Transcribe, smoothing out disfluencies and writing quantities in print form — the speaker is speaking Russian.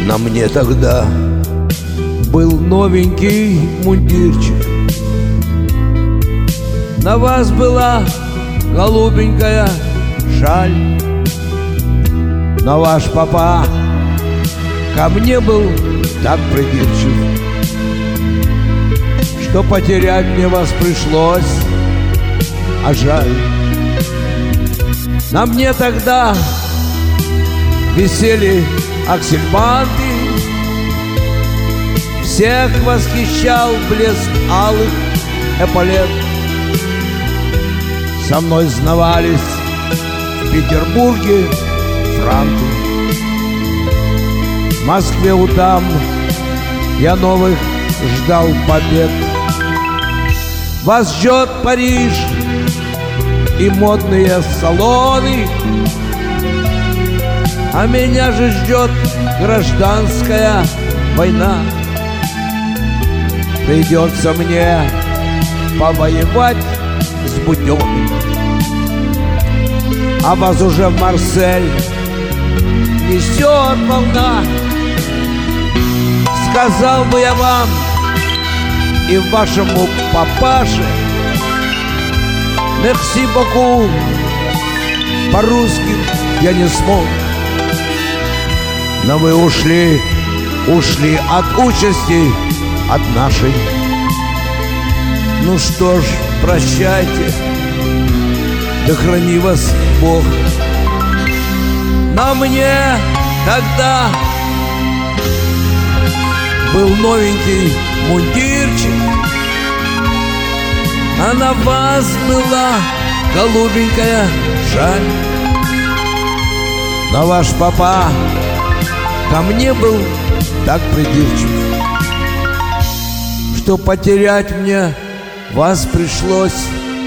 На мне тогда был новенький мундирчик, на вас была голубенькая шаль, но ваш папа ко мне был так придирчив, что потерять мне вас пришлось, а жаль. На мне тогда висели аксельбанты, всех восхищал блеск алых эполет. Со мной знавались в Петербурге франты, в Москве у дам я новых ждал побед. Вас ждет Париж и модные салоны, а меня же ждет гражданская война. Придется мне повоевать с Буденным, а вас уже в Марсель несет волна. Сказал бы я вам и вашему папаше «Мерси боку», по-русски я не смог, но вы ушли от участи, от нашей. Ну что ж, прощайте, да храни вас Бог. На мне тогда был новенький мундирчик, а на вас была голубенькая шаль, но ваш папа ко мне был так придирчив, что потерять мне вас пришлось,